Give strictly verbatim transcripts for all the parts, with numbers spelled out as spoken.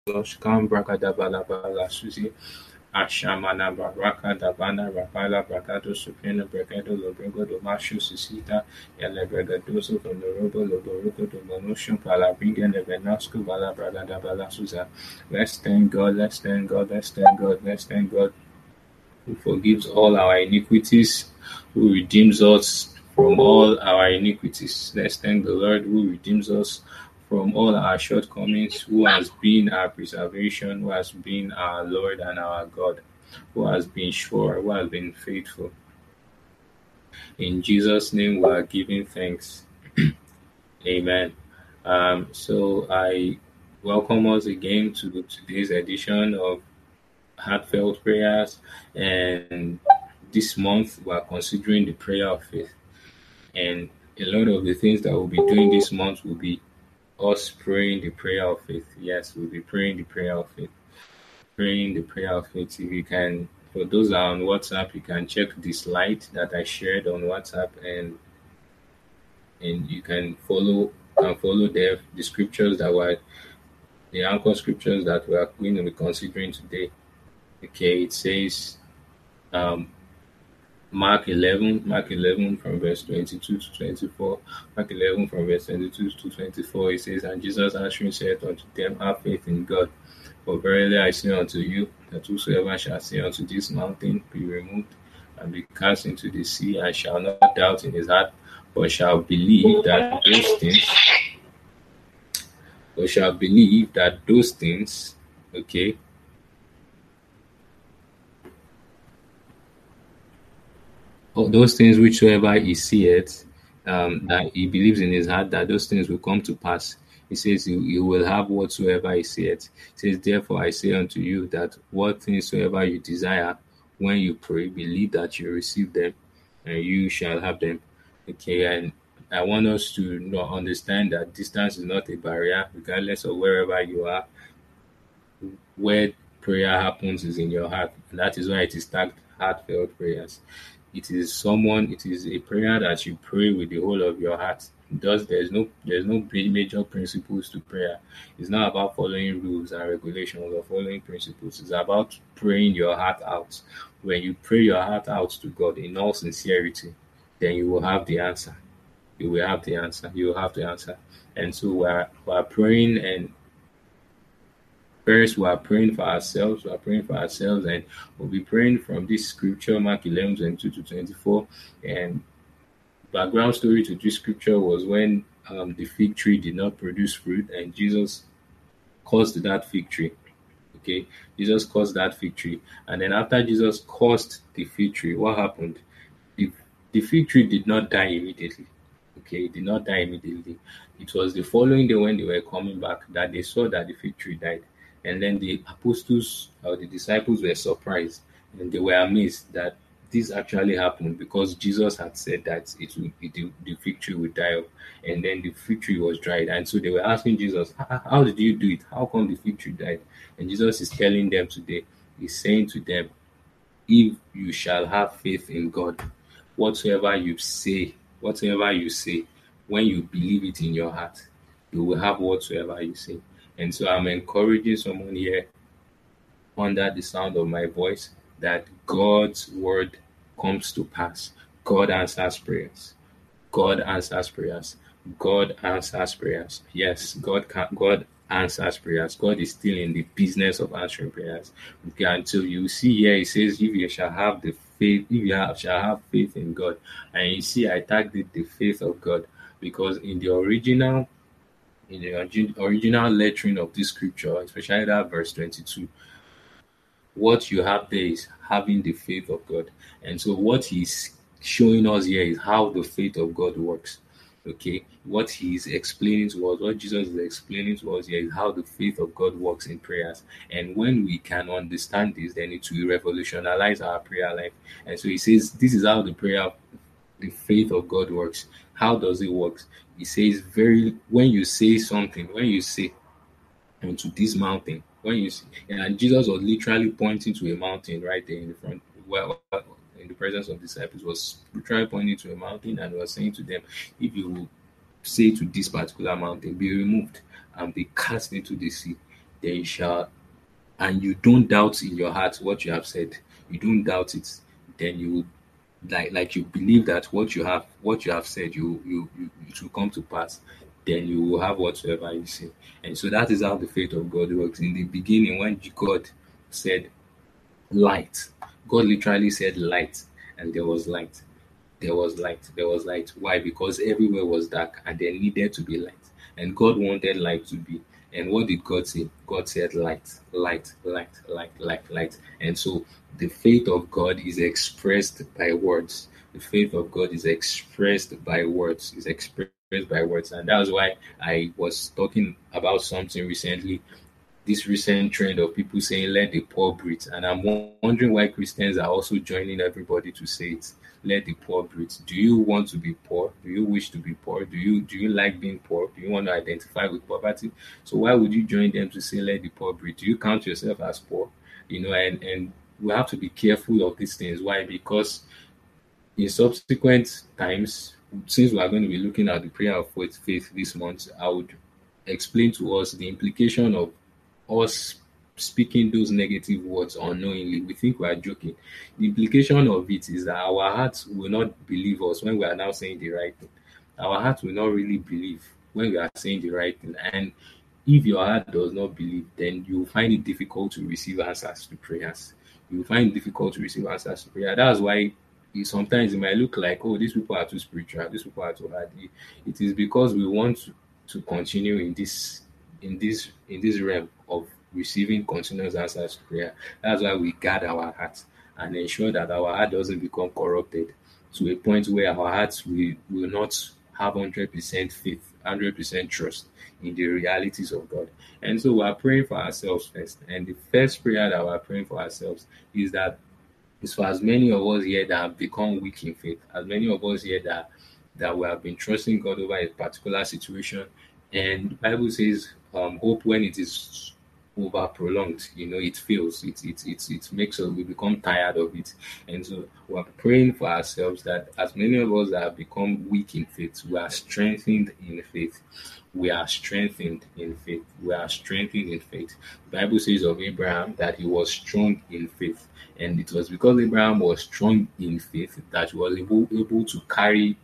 Shkam Brakadabala Bala Susi Ashamana Baraka Dabana Rapala Bracado Supina Bracado Lobrego do Macho Susita Elebragadoso from the Robo Loboruco do Monotion Palabring and the Venasco Bala Bragada Bala Susa. Let's thank God, let's thank God, let's thank God, let's thank God who forgives all our iniquities, who redeems us from all our iniquities. Let's thank the Lord who redeems us from all our shortcomings, who has been our preservation, who has been our Lord and our God, who has been sure, who has been faithful. In Jesus' name, we are giving thanks. Amen. Um, so I welcome us again to today's edition of Heartfelt Prayers, and this month we are considering the prayer of faith. And a lot of the things that we'll be doing this month will be us praying the prayer of faith. Yes, we'll be praying the prayer of faith. Praying the prayer of faith. If you can, for those that are on WhatsApp, you can check the slide that I shared on WhatsApp, and and you can follow can follow the the scriptures that were the anchor scriptures that we are going to be considering today. Okay, it says um, Mark eleven, Mark eleven from verse twenty-two to twenty-four. Mark eleven from verse twenty-two to twenty-four, it says, And Jesus answering said unto them, Have faith in God. For verily I say unto you, that whosoever shall say unto this mountain, Be removed, and be cast into the sea, and shall not doubt in his heart, but shall believe that those things, but shall believe that those things, okay, all those things whichsoever he seeth, um, that he believes in his heart that those things will come to pass. He says you, you will have whatsoever he saith. He says, Therefore I say unto you that what things soever you desire, when you pray, believe that you receive them, and you shall have them. Okay, and I want us to not understand that distance is not a barrier, regardless of wherever you are. Where prayer happens is in your heart. And that is why it is tagged heartfelt prayers. It is someone, it is a prayer that you pray with the whole of your heart. Thus, there's no there's no major principles to prayer. It's not about following rules and regulations or following principles. It's about praying your heart out. When you pray your heart out to God in all sincerity, then you will have the answer. You will have the answer. You will have the answer. And so we're, we're praying, and first, we are praying for ourselves. We are praying for ourselves, and we'll be praying from this scripture, Mark eleven, twenty-two to twenty-four. And background story to this scripture was when um, the fig tree did not produce fruit, and Jesus caused that fig tree. Okay, Jesus caused that fig tree, and then after Jesus caused the fig tree, what happened? The, the fig tree did not die immediately. Okay, it did not die immediately. It was the following day when they were coming back that they saw that the fig tree died. And then the apostles or the disciples were surprised, and they were amazed that this actually happened, because Jesus had said that it will, it, the, the fig tree would die up, and then the fig tree was dried. And so they were asking Jesus, how, how did you do it? How come the fig tree died? And Jesus is telling them today, he's saying to them, if you shall have faith in God, whatsoever you say, whatsoever you say, when you believe it in your heart, you will have whatsoever you say. And so I'm encouraging someone here under the sound of my voice that God's word comes to pass. God answers prayers. God answers prayers. God answers prayers. Yes, God can, God answers prayers. God is still in the business of answering prayers. Okay, until you see here, it says, if you shall have the faith, if you have, shall have faith in God. And you see, I tagged it the faith of God, because in the original in the original lettering of this scripture, especially that verse twenty-two, what you have there is having the faith of God. And so what he's showing us here is how the faith of God works. Okay, what he's explaining to us, what Jesus is explaining to us here is how the faith of God works in prayers. And when we can understand this, then it will revolutionize our prayer life. And so he says, this is how the prayer, the faith of God works. How does it work? He says, very when you say something, when you say unto this mountain, when you see, and Jesus was literally pointing to a mountain right there in the front, well, in the presence of disciples, was literally pointing to a mountain and was saying to them, if you will say to this particular mountain, be removed and be cast into the sea, then you shall, and you don't doubt in your heart what you have said, you don't doubt it, then you will, like like you believe that what you have what you have said, you you, you it will come to pass, then you will have whatsoever you say. And so that is how the faith of God works. In the beginning, when God said light, God literally said light, and there was light. There was light. There was light. Why? Because everywhere was dark and there needed to be light. And God wanted light to be. And what did God say? God said light, light, light, light, light, light. And so the faith of God is expressed by words. The faith of God is expressed by words, is expressed by words. And that's why I was talking about something recently, this recent trend of people saying let the poor breathe, and I'm wondering why Christians are also joining everybody to say it. Let the poor breathe. Do you want to be poor? Do you wish to be poor? Do you do you like being poor? Do you want to identify with poverty? So why would you join them to say let the poor breathe? Do you count yourself as poor? You know, and and we have to be careful of these things. Why? Because in subsequent times, since we are going to be looking at the prayer of faith, faith this month, I would explain to us the implication of us speaking those negative words unknowingly. We think we are joking. The implication of it is that our hearts will not believe us when we are now saying the right thing. Our hearts will not really believe when we are saying the right thing. And if your heart does not believe, then you find it difficult to receive answers to prayers. You find it difficult to receive answers to prayer. That's why it, sometimes it might look like, oh, these people are too spiritual, these people are too hard. It, it is because we want to, to continue in this in this in this realm of receiving continuous answers to prayer. That's why we guard our hearts and ensure that our heart doesn't become corrupted to a point where our hearts will, will not have one hundred percent faith, one hundred percent trust in the realities of God. And so we are praying for ourselves first. And the first prayer that we are praying for ourselves is that it's for as many of us here that have become weak in faith, as many of us here that that we have been trusting God over a particular situation. And the Bible says, um, hope when it is over prolonged, you know, it fails. It it it it makes us we become tired of it. And so we're praying for ourselves that as many of us that have become weak in faith, we are strengthened in faith. We are strengthened in faith. We are strengthened in faith. The Bible says of Abraham that he was strong in faith. And it was because Abraham was strong in faith that he was able, able to carry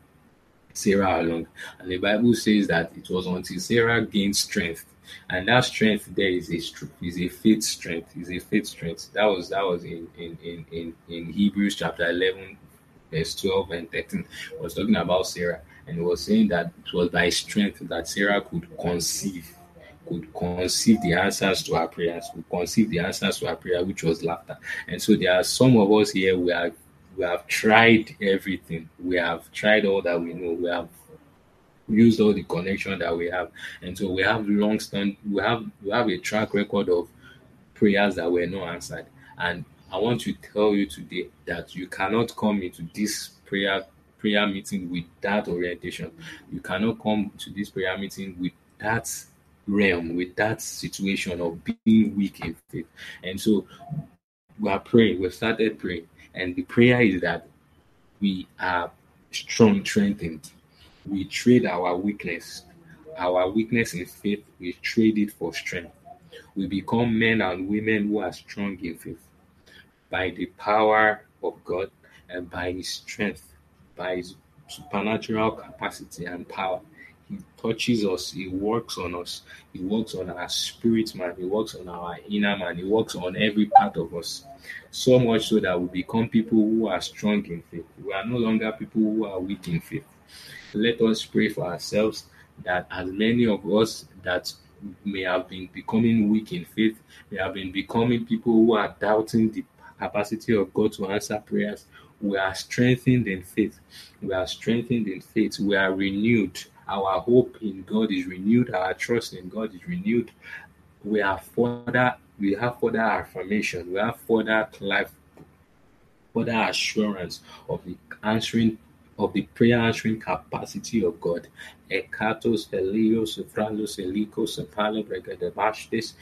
Sarah along. And the Bible says that it was until Sarah gained strength. And that strength there is a str- is a faith strength, is a faith strength. That was that was in in in in, in Hebrews chapter eleven, verse twelve and thirteen. It was talking about Sarah, and it was saying that it was by strength that Sarah could conceive, could conceive the answers to our prayers, could conceive the answers to our prayer, which was laughter. And so there are some of us here, we are we have tried everything. We have tried all that we know. We have used all the connection that we have, and so we have long stand. We have we have a track record of prayers that were not answered. And I want to tell you today that you cannot come into this prayer prayer meeting with that orientation. You cannot come to this prayer meeting with that realm, with that situation of being weak in faith. And so we are praying. We started praying, and the prayer is that we are strong, strengthened. We trade our weakness, our weakness in faith, we trade it for strength. We become men and women who are strong in faith by the power of God and by His strength, by His supernatural capacity and power. He touches us, He works on us, He works on our spirit man, He works on our inner man, He works on every part of us. So much so that we become people who are strong in faith. We are no longer people who are weak in faith. Let us pray for ourselves that as many of us that may have been becoming weak in faith, may have been becoming people who are doubting the capacity of God to answer prayers, we are strengthened in faith. We are strengthened in faith. We are renewed. Our hope in God is renewed. Our trust in God is renewed. We are further, we have further affirmation. We have further life, further assurance of the answering of the prayer answering capacity of God. Ekatos Helios Fralos Elikos Apalo Bregadabashtes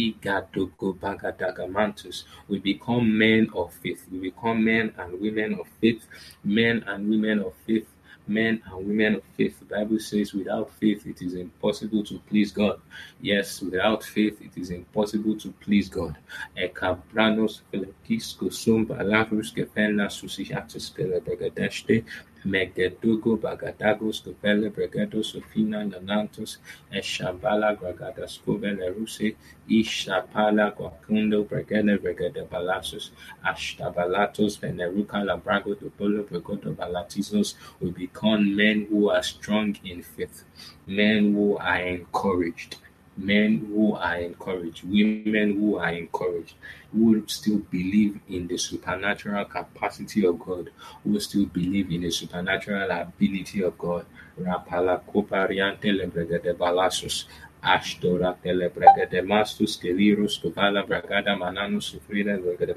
Igadogo Bagadagamantus. We become men of faith. We become men and women of faith, men and women of faith Men and women of faith. The Bible says, without faith, it is impossible to please God. Yes, without faith, it is impossible to please God. Ekabranos Felekis Kosum Balarus Kepena Susiatus Kelebegadeshte Megedugo Bagadagos Kopele Bregedo Sofina Nanantos Eshabala Gragadas Kobele Ruse Ishapala Guacundo Bregene Bregede Balasus Ashtabalatos Veneruca Labrago Dopolo Bregodo Balatizos will become men who are strong in faith, men who are encouraged, men who are encouraged, women who are encouraged, who still believe in the supernatural capacity of God, who still believe in the supernatural ability of God. Rapala Copariante Lebregede Balasus. Ashtora Telebregede Mastus Kelirus Kovala Bragada Mananus Sufrida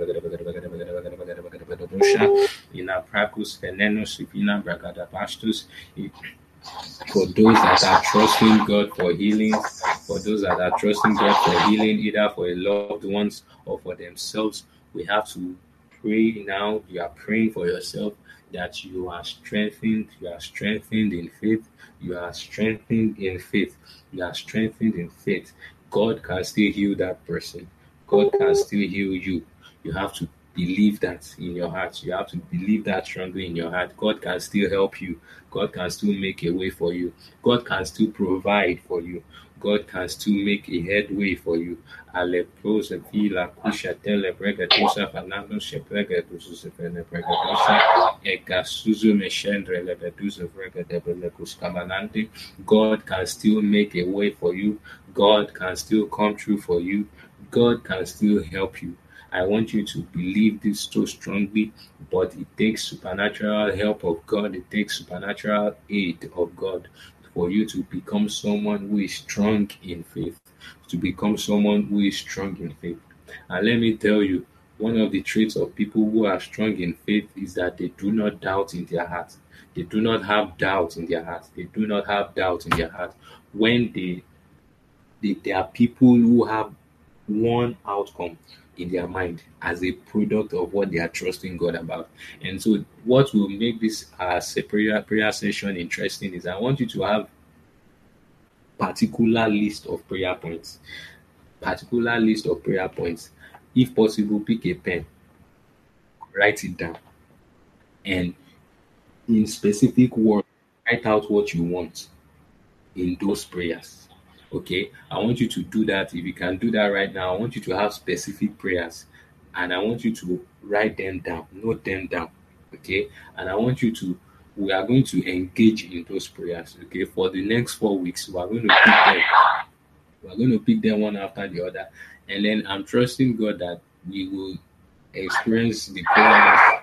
Ina Pracus Venenus Sufina Bragada Pastus. For those that are trusting God for healing, for those that are trusting God for healing, either for a loved ones or for themselves, we have to pray now. You are praying for yourself that you are strengthened, you are strengthened in faith, you are strengthened in faith, you are strengthened in faith. God can still heal that person. God can still heal you. You have to believe that in your heart. You have to believe that strongly in your heart. God can still help you. God can still make a way for you. God can still provide for you. God can still make a headway for you. Aleprosa vila kusha tele bregadosa fanando shepregadosa fene bregadosa egasuzu meshendre lebedusa bregadebelekus kamanante. God can still make a way for you. God can still come true for you. God can still help you. I want you to believe this so strongly, but it takes supernatural help of God. It takes supernatural aid of God for you to become someone who is strong in faith, to become someone who is strong in faith. And let me tell you, one of the traits of people who are strong in faith is that they do not doubt in their heart. They do not have doubt in their heart. They do not have doubt in their heart. When they, they, they are people who have one outcome in their mind as a product of what they are trusting God about. And so, what will make this as a prayer prayer session interesting is I want you to have particular list of prayer points, particular list of prayer points. If possible, pick a pen, write it down, and in specific words, write out what you want in those prayers. Okay, I want you to do that. If you can do that right now, I want you to have specific prayers and I want you to write them down, note them down. Okay, and I want you to, we are going to engage in those prayers. Okay, for the next four weeks, we are going to pick them, we are going to pick them one after the other, and then I'm trusting God that we will experience the prayer,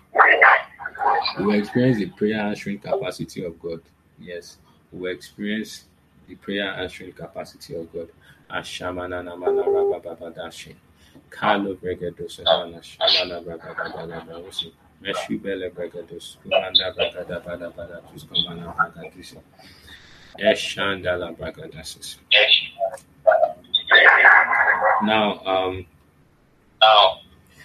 we will experience the prayer answering capacity of God. Yes, we will experience the prayer answering capacity of God. Ashamana namana rabababadashi. Kalo bregados ana shamana rabababadashi. Meshibele bregados. Kumanda bragada bada bada tus kumana bragadisi. Eshandala bragadasis. Now, um, now,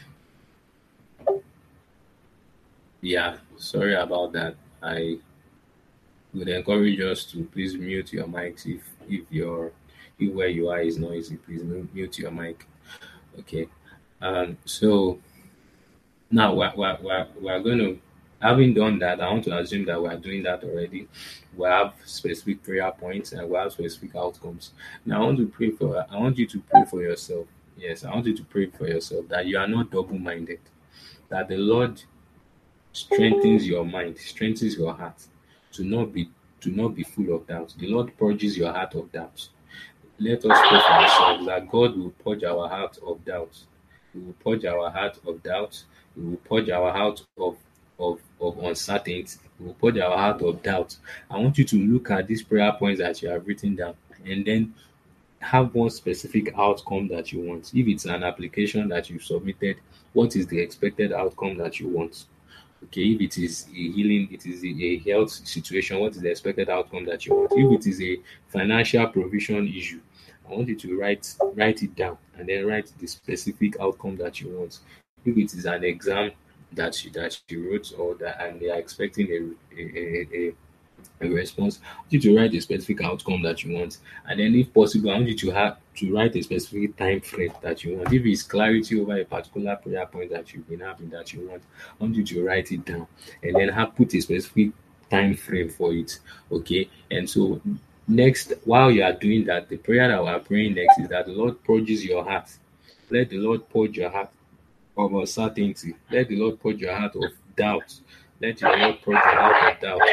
yeah, sorry about that. I would encourage us to please mute your mics if if your if where you are is noisy. Please mute your mic. Okay. Um. So now we're we're we're, we're going to, having done that, I want to assume that we are doing that already. We have specific prayer points and we have specific outcomes. Now I want to pray for. I want you to pray for yourself. Yes, I want you to pray for yourself that you are not double-minded. That the Lord strengthens your mind, strengthens your heart to not be to not be full of doubt. The Lord purges your heart of doubt. Let us pray for ourselves that God will purge our heart of doubt. He will purge our heart of doubt. He will purge our heart of of, of uncertainty. He will purge our heart of doubt. I want you to look at these prayer points that you have written down and then have one specific outcome that you want. If it's an application that you submitted, what is the expected outcome that you want? Okay, if it is a healing, it is a health situation, what is the expected outcome that you want? If it is a financial provision issue, I want you to write write it down and then write the specific outcome that you want. If it is an exam, that you that you wrote, or that, and they are expecting a a, a, a a response. I want you to write a specific outcome that you want, and then, if possible, I want you to have to write a specific time frame that you want. If it's clarity over a particular prayer point that you've been having that you want, I want you to write it down, and then have put a specific time frame for it. Okay, and so next, while you are doing that, the prayer that we are praying next is that the Lord purges your heart. Let the Lord purge your heart of uncertainty. Let the Lord purge your heart of doubt. Let the Lord purge your heart of doubt.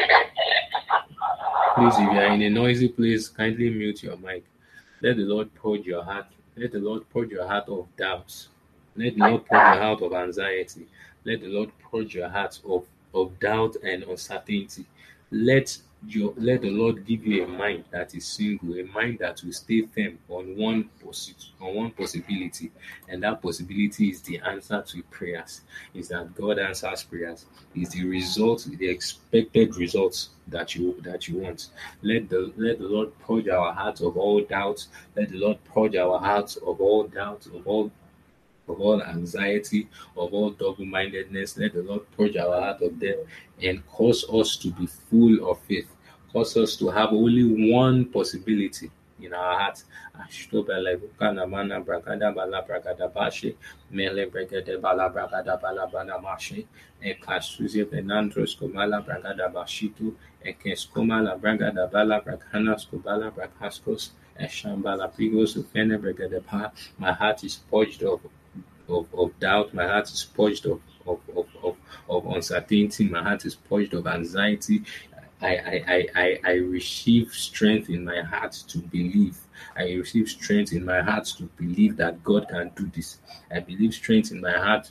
Please, if you are in a noisy place, kindly mute your mic. Let the Lord purge your heart. Let the Lord purge your heart of doubts. Let the Lord purge your heart of anxiety. Let the Lord purge your heart of, of doubt and uncertainty. Let your let the Lord give you a mind that is single, a mind that will stay firm on one possi- on one possibility, and that possibility is the answer to prayers. Is that God answers prayers? Is the result, the expected results that you that you want? Let the let the Lord purge our hearts of all doubts. Let the Lord purge our hearts of all doubts, of all of all anxiety, of all double-mindedness. Let the Lord purge our heart of them and cause us to be full of faith. Cause us to have only one possibility in our hearts. Ashtobele bukana mana brakada bala brakada bashe, mele brekede bala brakada bala bala mashe, ekasuze penandros komala brakada bashitu, ekeskomala brakada bala brakanas kobala brakaskos, eshambala pigos ufene brekede pa. My heart is purged of of, of doubt. My heart is purged of, of, of, of, of uncertainty. My heart is purged of anxiety. I, I, I, I, I receive strength in my heart to believe. I receive strength in my heart to believe that God can do this. I believe strength in my heart.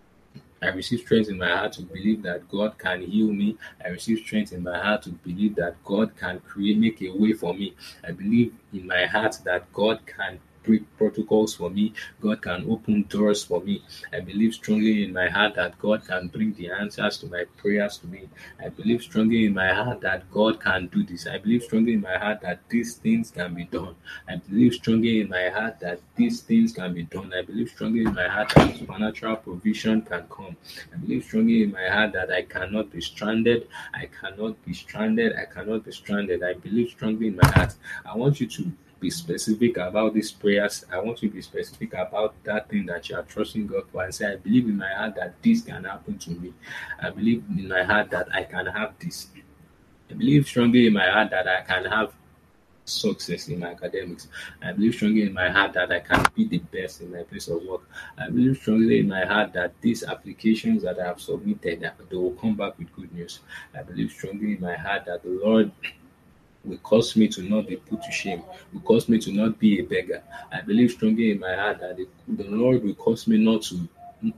I receive strength in my heart to believe that God can heal me. I receive strength in my heart to believe that God can create, make a way for me. I believe in my heart that God can break protocols for me. God can open doors for me. I believe strongly in my heart that God can bring the answers to my prayers to me. I believe strongly in my heart that God can do this. I believe strongly in my heart that these things can be done. I believe strongly in my heart that these things can be done. I believe strongly in my heart that supernatural provision can come. I believe strongly in my heart that I cannot be stranded. I cannot be stranded. I cannot be stranded. I believe strongly in my heart. I want you to be specific about these prayers. I want you to be specific about that thing that you are trusting God for, and say, I believe in my heart that this can happen to me. I believe in my heart that I can have this. I believe strongly in my heart that I can have success in my academics. I believe strongly in my heart that I can be the best in my place of work. I believe strongly in my heart that these applications that I have submitted, that they will come back with good news. I believe strongly in my heart that the Lord will cause me to not be put to shame, will cause me to not be a beggar. I believe strongly in my heart that the, the Lord will cause me not to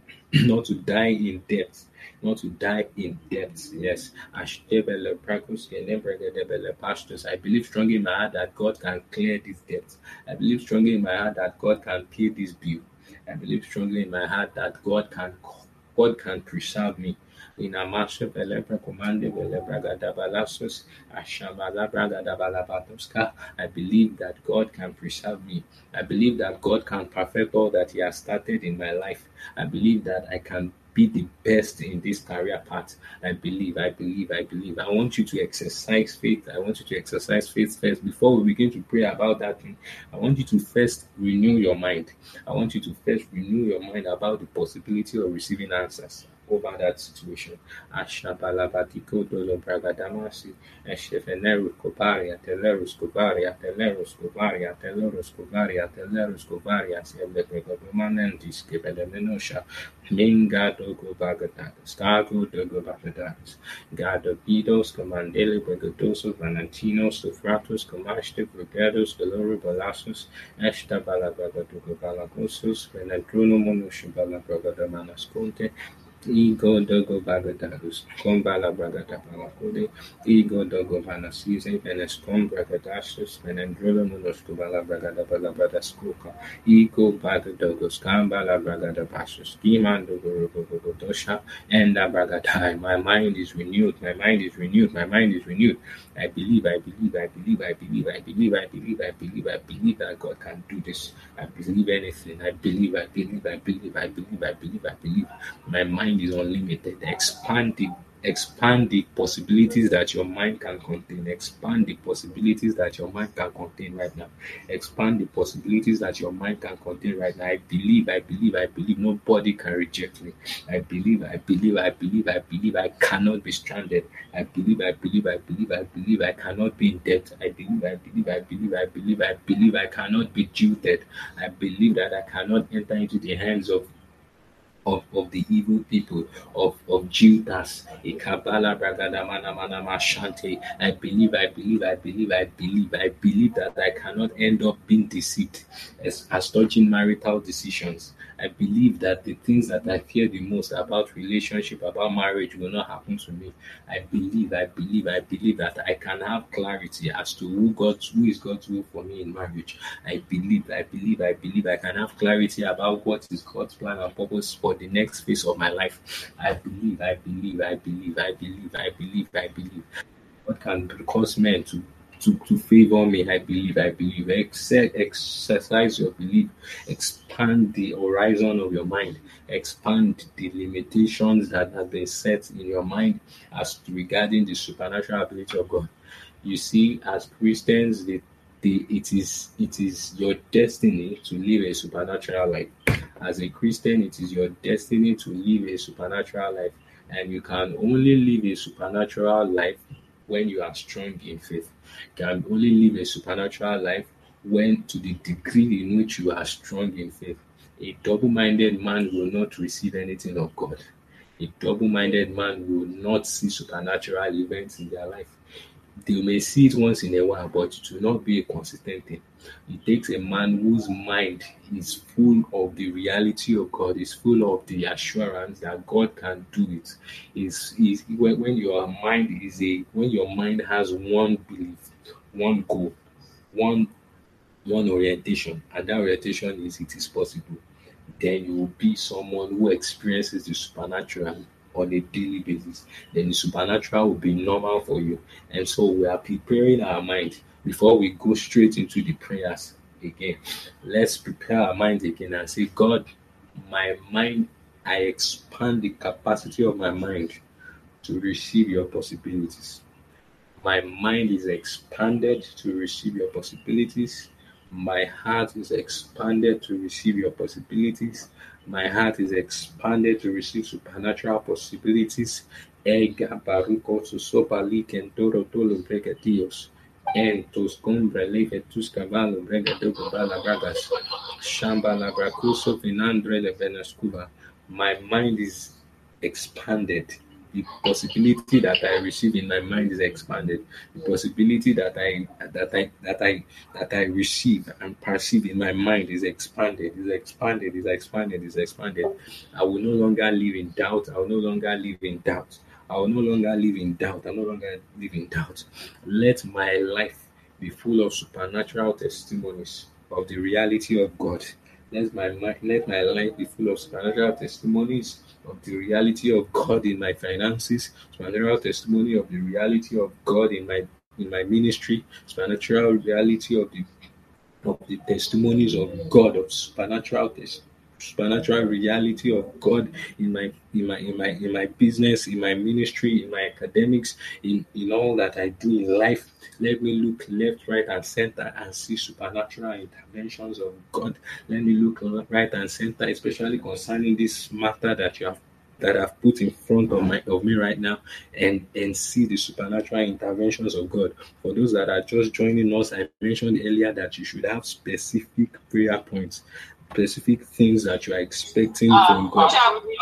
not to die in debt, not to die in debt. Yes. Ashtebele prakus kenebregedebele pastors. I believe strongly in my heart that God can clear this debt. I believe strongly in my heart that God can pay this bill. I believe strongly in my heart that God can God can preserve me. In a massive Belebra commande Belebra Gadabalasus, Ashamala Bragadabalabadoska. I believe that God can preserve me. I believe that God can perfect all that He has started in my life. I believe that I can be the best in this career path. I believe, I believe, I believe. I want you to exercise faith. I want you to exercise faith first. Before we begin to pray about that thing, I want you to first renew your mind. I want you to first renew your mind about the possibility of receiving answers over that situation. Ashabalabatiko dolo bragadamasi, Eshefeneru Koparia, Telerus Koparia, Telerus Koparia, Telerus Koparia, Telerus Koparia, Seblekomanentis, Kepelemenosha, Minga dogo bagadadas, Gago dogo bagadadas, Gado Pidos, Commandele Bregadoso, Valentinos, Sofratos, Comashte, Brigados, Galori Balasus, Eshta Balabagadogo Balagosus, Venadruno Monusha Balabragadamas Conte, Ego dogo bagadados, combala bragada palacode, ego dogo vanasize, venescom bragadastos, venendrolo monoscobala bragada balabrada scoca, ego bagadogos, cambala bragada pastos, giman dogo rogodosha, and the bragadai. My mind is renewed, my mind is renewed, my mind is renewed. I believe, I believe, I believe, I believe, I believe, I believe, I believe, I believe that God can do this. I believe anything. I believe, I believe, I believe, I believe, I believe, I believe. My mind mind is unlimited. Expand the expand the possibilities that your mind can contain. Expand the possibilities that your mind can contain right now. Expand the possibilities that your mind can contain right now. I believe, I believe, I believe nobody can reject me. I believe, I believe, I believe, I believe I cannot be stranded. I believe, I believe, I believe, I believe I cannot be in debt. I believe, I believe, I believe, I believe, I believe I cannot be jilted. I believe that I cannot enter into the hands of of, of the evil people of of Judas. Ikabala bragada mana mana mashante. I believe, I believe, I believe, I believe, I believe that I cannot end up being deceived as, as touching marital decisions. I believe that the things that I fear the most about relationship, about marriage will not happen to me. I believe, I believe, I believe that I can have clarity as to who God, who is God's will for me in marriage. I believe, I believe, I believe I can have clarity about what is God's plan and purpose for the next phase of my life. I believe, I believe, I believe, I believe, I believe, I believe. What can cause men to to, to favor me? I believe, I believe. Exer- exercise your belief. Expand the horizon of your mind. Expand the limitations that have been set in your mind as to regarding the supernatural ability of God. You see, as Christians, the, the it is it is your destiny to live a supernatural life. As a Christian, it is your destiny to live a supernatural life, and you can only live a supernatural life when you are strong in faith. You can only live a supernatural life when, to the degree in which you are strong in faith. A double-minded man will not receive anything of God. A double-minded man will not see supernatural events in their life. They may see it once in a while, but it will not be a consistent thing. It takes a man whose mind is full of the reality of God, is full of the assurance that God can do it. Is is when, when your mind is a when your mind has one belief, one goal, one one orientation, and that orientation is it is possible, then you will be someone who experiences the supernatural on a daily basis. Then the supernatural will be normal for you. And so we are preparing our mind before we go straight into the prayers again. Let's prepare our mind again and say, God, my mind, I expand the capacity of my mind to receive your possibilities. My mind is expanded to receive your possibilities. My heart is expanded to receive your possibilities. My heart is expanded to receive supernatural possibilities. Ega baruko to sopali kentoro tolo bregadios. En tos combre leve tus cavallo bregadogo bala bragas. Shamba la bracuso finandre le venascuba. My mind is expanded. The possibility that I receive in my mind is expanded. The possibility that I that I that I that I receive and perceive in my mind is expanded, is expanded, is expanded, is expanded. I will no longer live in doubt. I will no longer live in doubt. I will no longer live in doubt. I no longer live in doubt. Let my life be full of supernatural testimonies of the reality of God. Let my mi- let my life be full of supernatural testimonies of the reality of God in my finances, supernatural testimony of the reality of God in my in my ministry, supernatural reality of the of the testimonies of God, of supernatural tes- supernatural reality of God in my in my in my in my business, in my ministry, in my academics, in in all that I do in life. Let me look left, right, and center and see supernatural interventions of God. Let me look right and center, especially concerning this matter that you have that I've put in front of my of me right now, and and see the supernatural interventions of God. For those that are just joining us, I mentioned earlier that you should have specific prayer points, specific things that you are expecting from God.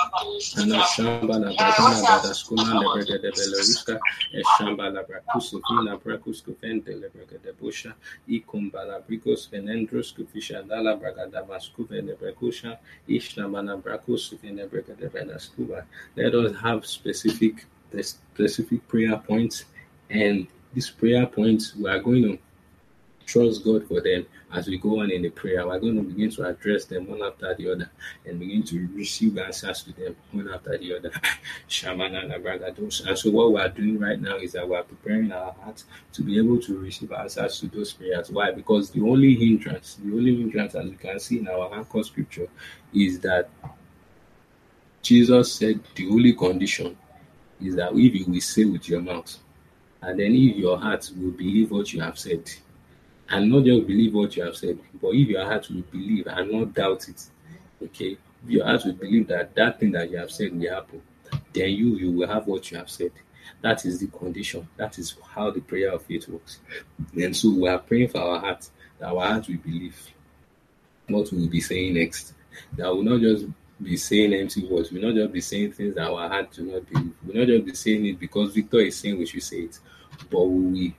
And Ashamba la Brakana Badaskuna Lebrega de Belaruska, Eshamba la Bracuso, Vina Bracusco Vente Lebrega de Busha, Icumba la Bricos Venendros, Cufisha Dalla Bragada Mascuve Lebrecusha, Ishlamana Bracus, Venebrega de Venascuba. Let us have specific specific prayer points, and these prayer points we are going to trust God for them as we go on in the prayer. We're going to begin to address them one after the other and begin to receive answers to them one after the other. Shamana la bragados. And so what we are doing right now is that we are preparing our hearts to be able to receive answers to those prayers. Why? Because the only hindrance, the only hindrance, as you can see in our anchor scripture, is that Jesus said the only condition is that if you will say with your mouth, and then if your heart will believe what you have said, and not just believe what you have said, but if your heart will believe and not doubt it, okay, if your heart will believe that that thing that you have said will happen, then you you will have what you have said. That is the condition. That is how the prayer of faith works. And so we are praying for our heart, that our heart will believe what we will be saying next. That will not just be saying empty words. We will not just be saying things that our heart do not believe. We will not just be saying it because Victor is saying we should say it, but we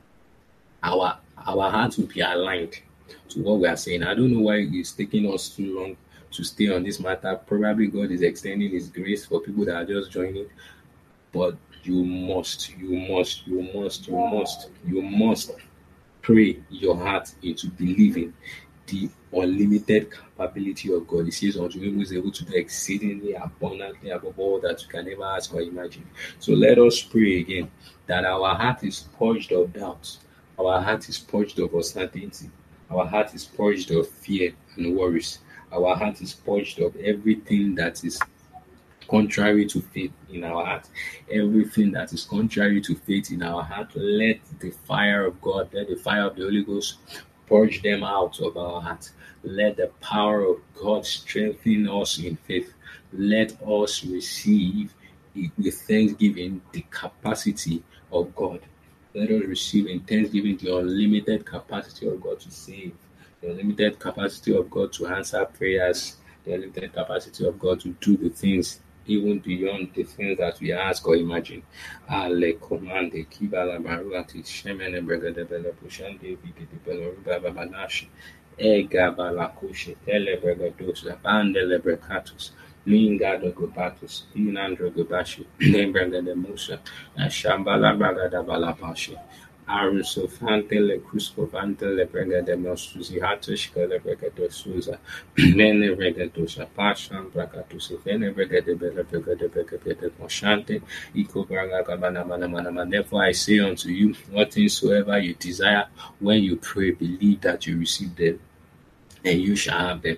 our our heart will be aligned to what we are saying. I don't know why it's taking us too long to stay on this matter. Probably God is extending His grace for people that are just joining, but you must, you must, you must, you must, you must pray your heart into believing the unlimited capability of God. It says unto him who is able to do exceedingly abundantly above all that you can ever ask or imagine. So let us pray again that our heart is purged of doubts, our heart is purged of uncertainty, our heart is purged of fear and worries, our heart is purged of everything that is contrary to faith in our heart. Everything that is contrary to faith in our heart, let the fire of God, let the fire of the Holy Ghost purge them out of our heart. Let the power of God strengthen us in faith. Let us receive with thanksgiving the capacity of God. Let us receive in thanksgiving the unlimited capacity of God to save, the unlimited capacity of God to answer prayers, the unlimited capacity of God to do the things even beyond the things that we ask or imagine. Ale commande kibala baruati shemene bregade bele pushande vikiti bele rubaba banashi ega balakushe tele bregados bandele brecatus linga de gobatus inandro gobashi nembrega de musa shambala bragada balapashi Arusofante le cruscovante le brega de mosuzi hatush le brega de suza nene brega dosha pashan bragatus vene brega de bele brega de brega de moshante iko braga kabana mana mana mana. Therefore I say unto you, what things soever you desire, when you pray, believe that you receive them, and you shall have them.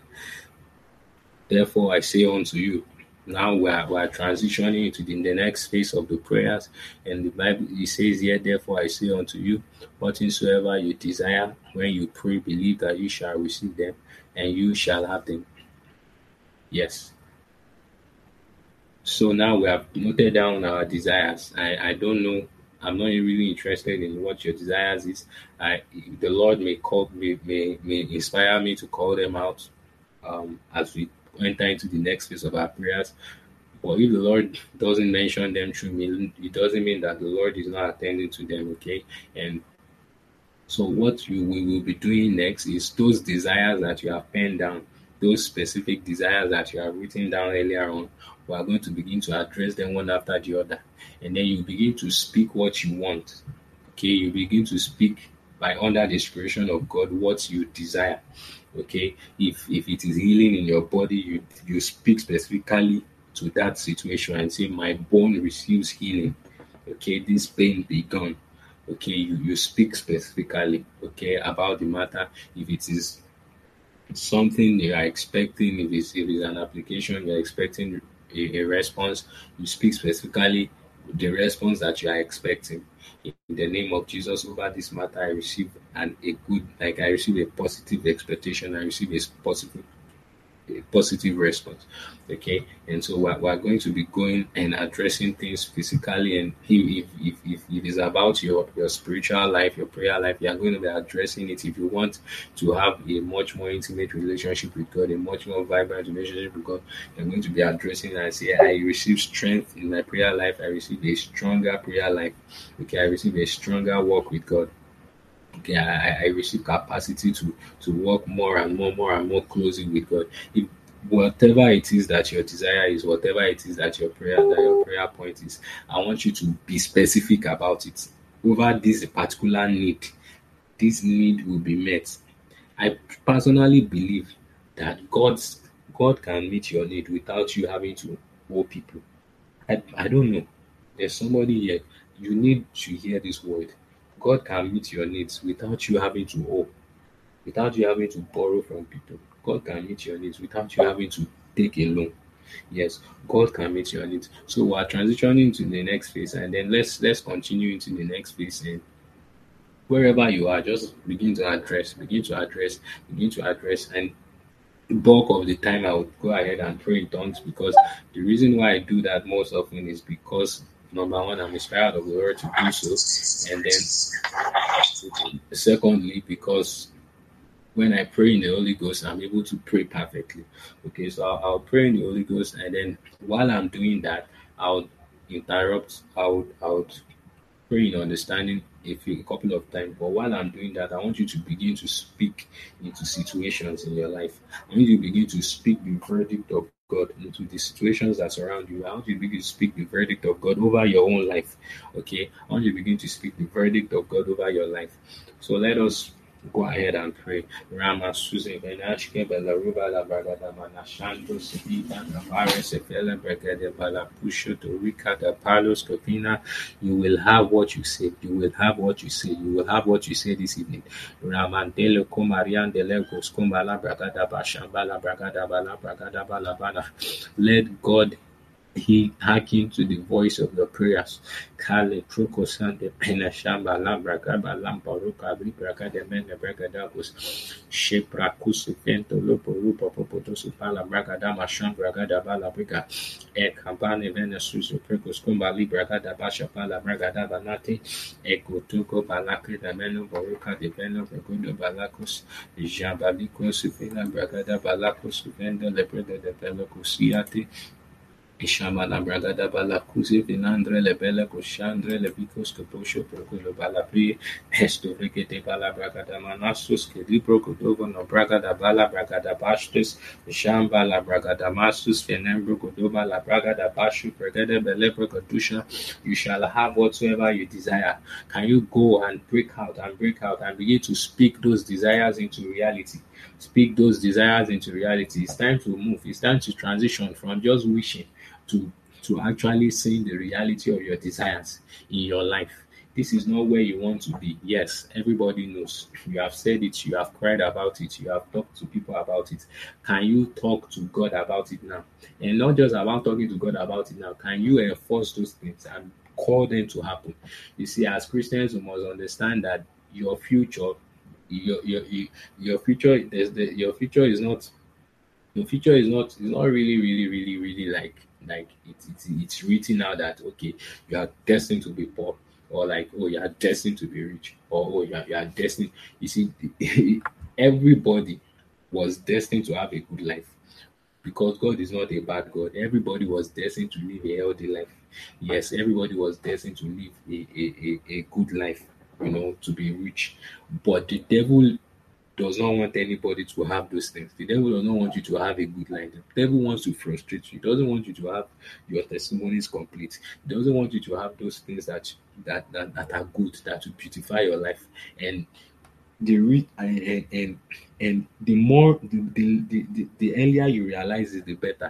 Therefore I say unto you, now we are, we are transitioning into the, the next phase of the prayers, and the Bible it says here, therefore I say unto you, whatsoever you desire, when you pray, believe that you shall receive them, and you shall have them. Yes. So now we have noted down our desires. I, I don't know. I'm not really interested in what your desires is. I the Lord may call may may, may inspire me to call them out um, as we enter into the next phase of our prayers. But if the Lord doesn't mention them through me, it doesn't mean that the Lord is not attending to them, okay? And so what you we will be doing next is those desires that you have penned down, those specific desires that you have written down earlier on, we are going to begin to address them one after the other. And then you begin to speak what you want. Okay, you begin to speak by under the inspiration of God what you desire. Okay, if if it is healing in your body, you you speak specifically to that situation and say, my bone receives healing. Okay, this pain be gone. Okay, you, you speak specifically, okay, about the matter. If it is something you are expecting, if it's, if it's an application you're expecting a, a response, you speak specifically the response that you are expecting. In the name of Jesus, over this matter, I receive an a good, like I receive a positive expectation, I receive a positive a positive response. Okay, and so we're, we're going to be going and addressing things physically, and if if, if if it is about your your spiritual life, your prayer life, you are going to be addressing it. If you want to have a much more intimate relationship with God, a much more vibrant relationship with God, you're going to be addressing it and say, I receive strength in my prayer life, I receive a stronger prayer life. Okay, I receive a stronger walk with God. Okay, I, I receive capacity to to work more and more, more and more closely with God. If whatever it is that your desire is, whatever it is that your prayer that your prayer point is, I want you to be specific about it. Over this particular need, this need will be met. I personally believe that God's God can meet your need without you having to owe people. I, I don't know. There's somebody here. You need to hear this word. God can meet your needs without you having to owe, without you having to borrow from people. God can meet your needs without you having to take a loan. Yes, God can meet your needs. So we are transitioning to the next phase, and then let's let's continue into the next phase. And wherever you are, just begin to address, begin to address, begin to address, and the bulk of the time I would go ahead and pray in tongues, because the reason why I do that most often is because number one, I'm inspired of the Lord to do so, and then secondly, because when I pray in the Holy Ghost, I'm able to pray perfectly. Okay, so I'll, I'll pray in the Holy Ghost, and then while I'm doing that, I'll interrupt. I would, I would pray in understanding a few, a couple of times. But while I'm doing that, I want you to begin to speak into situations in your life. I want you to begin to speak the verdict of God into the situations that surround you. I want you to begin to speak the verdict of God over your own life. Okay, I want you to begin to speak the verdict of God over your life. So let us go ahead and pray. Rama Suze Benashke Belaruba La Bragada Manashando Sibita Navare Sefela Bragada Bala Pusho to Rika da Palos Copina. You will have what you say. You will have what you say. You will have what you say this evening. Ramandele Komarian de Legos Kumbala Bragada Bashambala Bragada Bala Bragada Bala Bala. Let God he hearken to the voice of your prayers. Kale Prokosan de Penashamba Lambraga Balampa Ruka Bibraga de Mene Bragadabus Sheprakus Fento Lopo Rupa Popotosu Pala Bragadama Shambraga da Balabriga E Campane Venesus Precos Kumbali Braga Basha Pala Bragada Banati E Kutuko Balakri da Menu Boruka de Veno Bragundo Balacus Jambalicos Sufina Bragada Balacus Vendo Lebreda de Belocosiati Ishamala Bragada Balacusi, Vinandre, Lebella, Coshandre, Levicos, Caposho, Procolo Balapri, Esto Ricete Bala Bragada Manasus, Kedipro, Codova, no Bragada Bala, Bragada Bastus, Shamba, La Bragada Masus, Fenembro, Codova, La Bragada Bashu, Bragada Belepro, Cadusha. You shall have whatsoever you desire. Can you go and break out and break out and begin to speak those desires into reality? Speak those desires into reality. It's time to move. It's time to transition from just wishing to to actually seeing the reality of your desires in your life. This is not where you want to be. Yes, everybody knows. You have said it, you have cried about it, you have talked to people about it. Can you talk to God about it now? And not just about talking to God about it now. Can you enforce those things and call them to happen? You see, as Christians, we must understand that your future, your your your, your future, there's the, your future is not your future is not is not really really really really like like it's it's it's written out that okay, you are destined to be poor, or like oh, you are destined to be rich, or oh, you are, you are destined. You see, everybody was destined to have a good life, because God is not a bad God. Everybody was destined to live a healthy life. Yes, everybody was destined to live a, a, a, a good life, you know, to be rich. But the devil does not want anybody to have those things. The devil does not want you to have a good life. The devil wants to frustrate you. He doesn't want you to have your testimonies complete. He doesn't want you to have those things that that that, that are good, that will beautify your life. And the re- and, and and and the more the, the, the, the, the earlier you realize it, the better.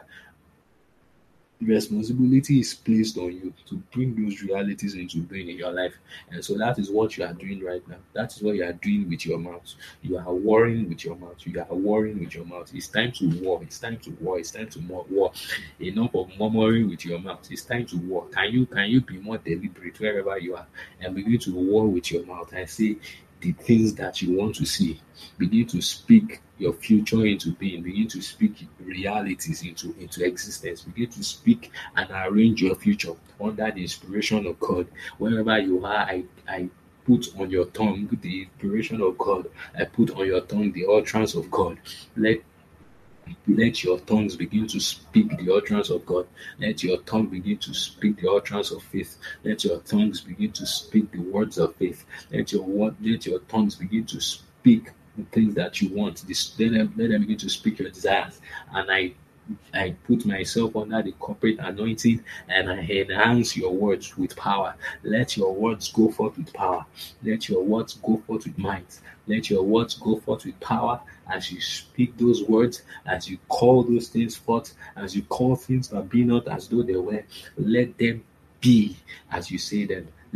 The responsibility is placed on you to bring those realities into being in your life. And so that is what you are doing right now. That is what you are doing with your mouth. You are warring with your mouth. You are warring with your mouth. It's time to war. It's time to war. It's time to more war. Enough of murmuring with your mouth. It's time to war. Can you can you be more deliberate wherever you are and begin to war with your mouth and say the things that you want to see? Begin to speak your future into being. Begin to speak realities into, into existence. Begin to speak and arrange your future under the inspiration of God. Wherever you are, I, I put on your tongue the inspiration of God. I put on your tongue the utterance of God. Let let your tongues begin to speak the utterance of God. Let your tongue begin to speak the utterance of faith. Let your tongues begin to speak the words of faith. Let your word, let your tongues begin to speak the things that you want. This, let them, let them begin to speak your desires. And I I put myself under the corporate anointing and I enhance your words with power. Let your words go forth with power. Let your words go forth with might. Let your words go forth with power as you speak those words, as you call those things forth, as you call things that be not as though they were. Let them be as you say them.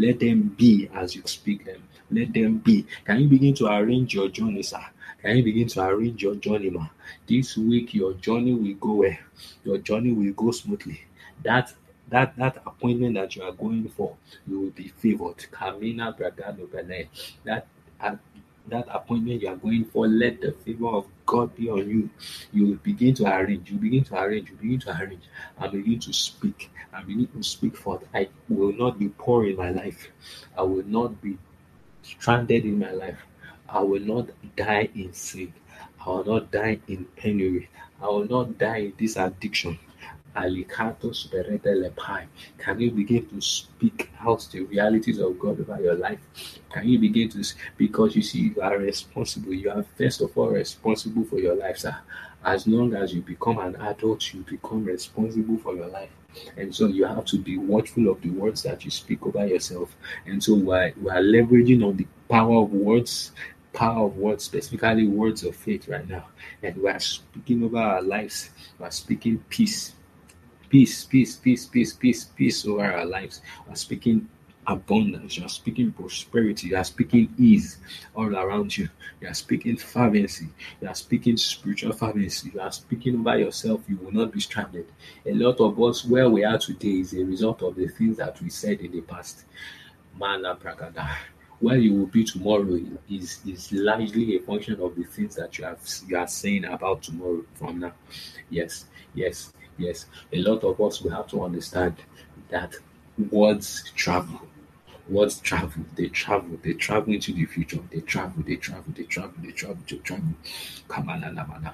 Let them be as you speak them. Let them be. Can you begin to arrange your journey, sir? Can you begin to arrange your journey, ma? This week, your journey will go well. Your journey will go smoothly. That that that appointment that you are going for, you will be favored. Kamina Bragado Bene. That uh, that appointment you are going for, let the favor of God be on you. You will begin to arrange. You begin to arrange. You begin to arrange, and begin to speak. And begin to speak forth. I will not be poor in my life. I will not be stranded in my life. I will not die in sin. I will not die in penury. I will not die in this addiction. Alikato Superete Lepai. Can you begin to speak out the realities of God over your life? Can you begin to, because you see, you are responsible. You are first of all responsible for your life, sir. As long as you become an adult, you become responsible for your life. And so you have to be watchful of the words that you speak over yourself. And so we're, we're leveraging on the power of words, power of words, specifically words of faith right now. And we're speaking over our lives. We're speaking peace. Peace, peace, peace, peace, peace, peace over our lives. We're speaking abundance. You are speaking prosperity. You are speaking ease all around you. You are speaking fervency. You are speaking spiritual fervency. You are speaking over yourself. You will not be stranded. A lot of us, where we are today, is a result of the things that we said in the past. Mana Pragada. Where you will be tomorrow is, is largely a function of the things that you have you are saying about tomorrow from now. Yes, yes, yes. A lot of us will have to understand that words travel. Words travel, they travel, they travel into the future, they travel, they travel, they travel, they travel, they travel. Come on,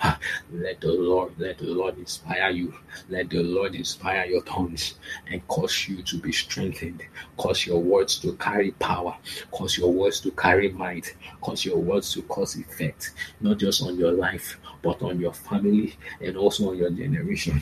let the Lord, let the Lord inspire you. Let the Lord inspire your tongues and cause you to be strengthened. Cause your words to carry power. Cause your words to carry might. Cause your words to cause effect, not just on your life, but on your family and also on your generation.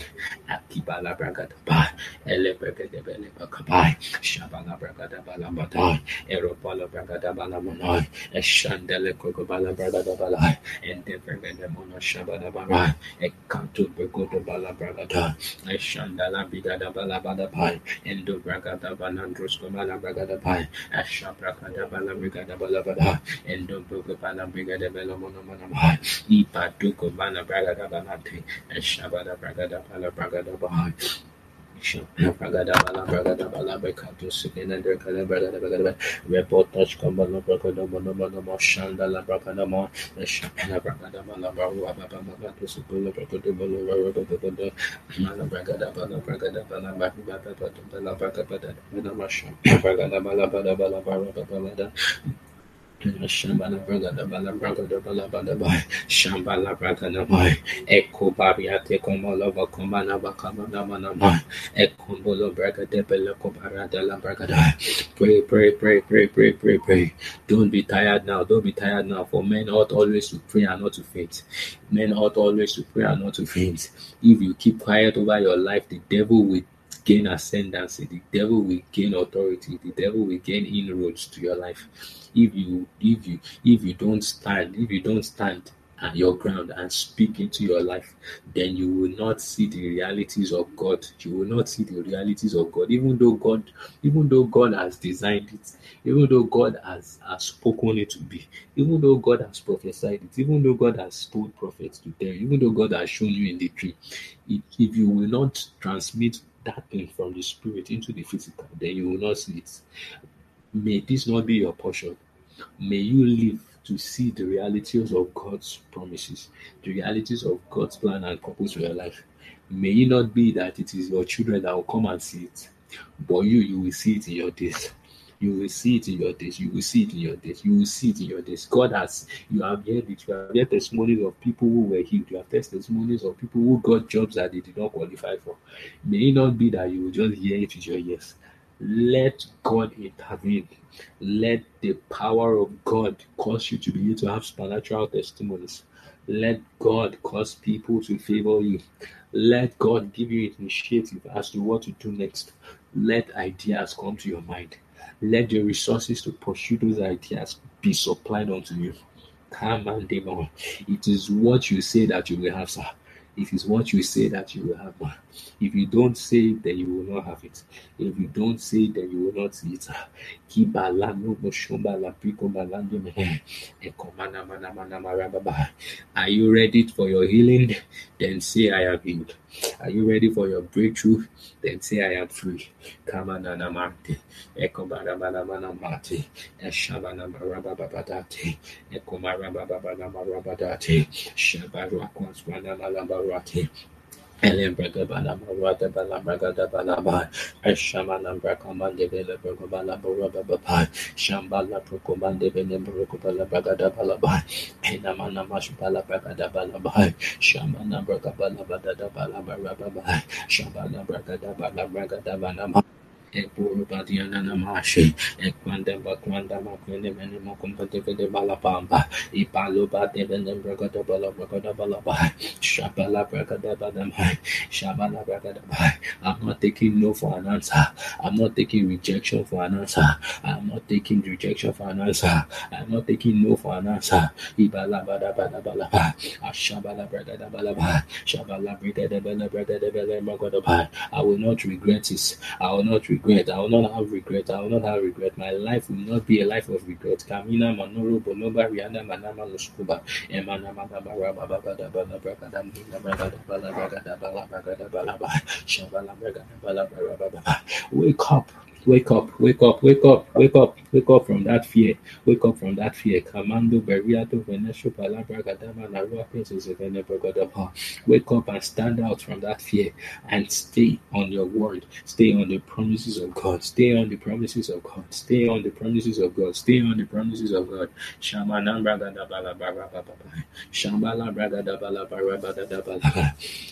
Badai, Eropala Bragada Balamanai, a Shandele Kokobala Bragada Balai, and the Bragada Mona Shabada Barai, a Kantu Begoda Bala Bragada, a Shandala Bigada Balabada Pai, and the Bragada Balandros Komala Bragada Pai, a Shabrakada Bala Brigada Balabada, and the Bugabala Brigada Belamona Manamai, Ipa Duko Bala Bragada Balante, a Shabada Bragada Bala Bragada Bahai. Bragada bala bragada bala bekato sikena der kala bragada bragada report touch kambala bragada bala bala moshanda la bragada mo shapela bragada bala baru baba baba to supula bragada bala bragada bala bragada bala bragada bala baru baba bala bragada bala masha bragada bala bala bala bala bala Shambhala Bragada Bala Bragada Bala Bala Bai Shambhala Bragada Bai Eko Bariate Komolova Komana Bakamana Manamai Eko Bolo Bragada Bella Kobarada La Bragada. Pray, pray, pray, pray, pray, pray, pray. Don't be tired now. Don't be tired now. For men ought always to pray and not to faint. Men ought always to pray and not to faint. If you keep quiet over your life, the devil will gain ascendancy. The devil will gain authority. The devil will gain inroads to your life. If you if you if you don't stand, if you don't stand at your ground and speak into your life, then you will not see the realities of God. You will not see the realities of God, even though God, even though God has designed it, even though God has, has spoken it to be, even though God has prophesied it, even though God has told prophets to tell you, even though God has shown you in the dream. If, if you will not transmit that thing from the spirit into the physical, then you will not see it. May this not be your portion. May you live to see the realities of God's promises, the realities of God's plan and purpose for your life. May it not be that it is your children that will come and see it, but you, you will see it in your days. You will see it in your days. You will see it in your days. You will see it in your days. God has, you have heard it. You have heard testimonies of people who were healed. You have heard testimonies of people who got jobs that they did not qualify for. May it not be that you will just hear it with your ears. Let God intervene. Let the power of God cause you to be able to have supernatural testimonies. Let God cause people to favor you. Let God give you initiative as to what to do next. Let ideas come to your mind. Let the resources to pursue those ideas be supplied unto you. Come and demon. It is what you say that you will have, sir. If it's what you say that you will have, if you don't say it, then you will not have it. If you don't say it, then you will not see it. Kibala no moshomba la piko balando me. Ekomana mana mana marababa. Are you ready for your healing? Then say I am healed. Are you ready for your breakthrough? Then say I am free. Kamanana mante. Ekobara bana mana mate. Eshabana marababadate. Ekomara babana marabadate. Shabaru akwanswana malabarate. Elembraga balabarata balabragada balaba. Eshamana brakamande belebraga balabaraba baba. Shambala prokomande belebruko balabragada balaba. Enamana mash balabragada balaba. Shamana braga balabada balabaraba baba. Shambala bragada balabragada balaba. Ekburubadiana namashi, Equanda Bakwanda Makwene Menimo Compatible de Balabamba, Ipaluba de Benembraga de Balabraga Balaba, Shabala Braga de Badamai, Shabala Braga de Bai. I'm not taking no for an answer. I'm not taking rejection for an answer. I'm not taking rejection for an answer. I'm not taking no for an answer. Ibala Bada Bada Balaba, Ashabala Braga de Balaba, Shabala Braga de Bella Braga de Bella Braga de Bai. I will not regret this. I will not regret. I will not have regret. I will not have regret. My life will not be a life of regret. Kamina Manoro Bonoba Rihanna Manama Noskuba Emana Manabara Baba Bada Bala Bragada Mina Bragada Bala Bragada Bala Bragada Balaba Shabala Bragada Bala Baba. Wake up. Wake up, wake up, wake up, wake up, wake up from that fear. Wake up from that fear. Commando Beriato Venesho Palabra Gadama Narua Princess Venebragadaba. Wake up and stand out from that fear and stay on your word. Stay on the promises of God. Stay on the promises of God. Stay on the promises of God. Stay on the promises of God. Shamanam Bragadabala Barababa. Shambala Bragadabala Barabada.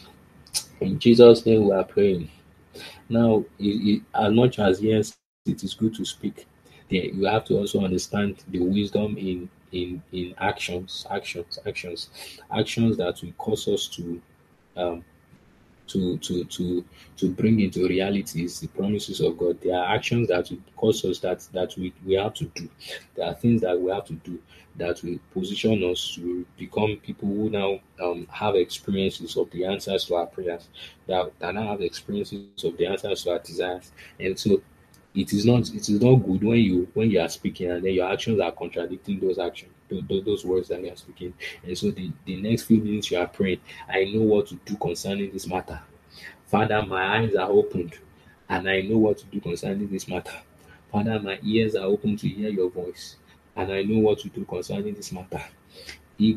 In Jesus' name we are praying. Now, it, it, as much as yes, it is good to speak, there you have to also understand the wisdom in in in actions, actions, actions, actions that will cause us to um to to to to bring into realities the promises of God. There are actions that will cause us that that we, we have to do. There are things that we have to do that will position us to become people who now um, have experiences of the answers to our prayers, that, that now have experiences of the answers to our desires. And so it is not it is not good when you when you are speaking and then your actions are contradicting those actions, those, those words that you are speaking. And so the, the next few minutes you are praying, I know what to do concerning this matter. Father, my eyes are opened and I know what to do concerning this matter. Father, my ears are open to hear your voice and I know what to do concerning this matter. You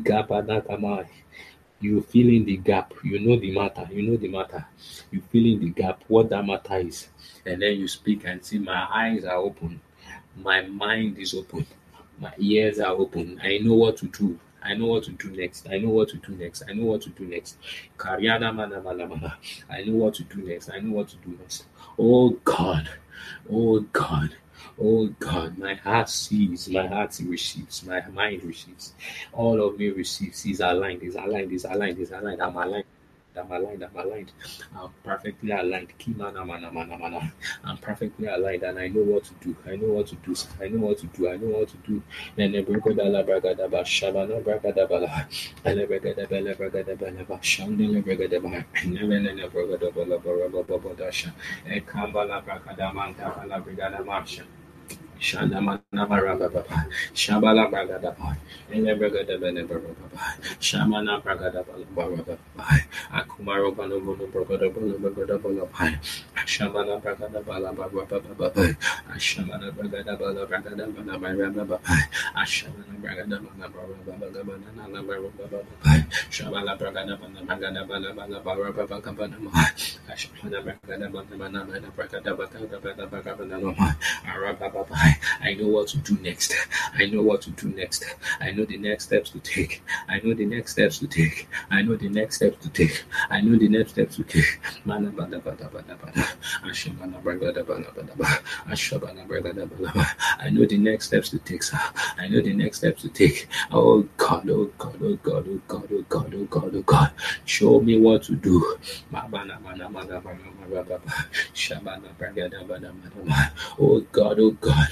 fill in the gap. You know the matter. You know the matter. You fill in the gap, what that matter is. And then you speak and say, my eyes are open. My mind is open. My ears are open. I know what to do. I know what to do next. I know what to do next. I know what to do next. Karyana mana mana mana. I know what to do next. I know what to do next. Oh God. Oh God. Oh God, my heart sees, my heart receives, my mind receives, all of me receives. Is aligned, is aligned, is aligned, is aligned. I'm aligned. I'm aligned, I'm aligned. I'm perfectly aligned. Kimana mana mana mana. I'm perfectly aligned and I know what to do. I know what to do. I know what to do. I know what to do. And then bragadala bragadaba shabana bragadabala. And then bragadabala bragadabala shandele bragadaba. And then then bragadabala barababadasha. And kambala bragadamanta bala brigadamasha. Shandamana Barababa, Shabala Bragadaba, Elebragada Benebarababa, Shamana Bragadaba Barababa, Akumaro Banobono Bragada Bolabagada Bolabai, Shamana Bragada Balababa, Ashamana Bragada Balabragada Balabarababa, Ashamana Bragada Balabarababa, Shabala Bragada Balabagada Balabarababa, Ashamana Bragada Balabana Bragada Bagabana, Arababa. I know what to do next. I know what to do next. I know the next steps to take. I know the next steps to take. I know the next steps to take. I know the next steps to take. Mana bada bada bada bada. Ashabana bragada bada bada bada. Ashabana bragada bada bada. I know the next steps to take, sir. I know the next steps to take. Oh God, oh God, oh God, oh God, oh God, oh God, oh God. Show me what to do. Mabana mana mana mana mana bada. Shabana bragada bada bada bada. Oh God, oh God.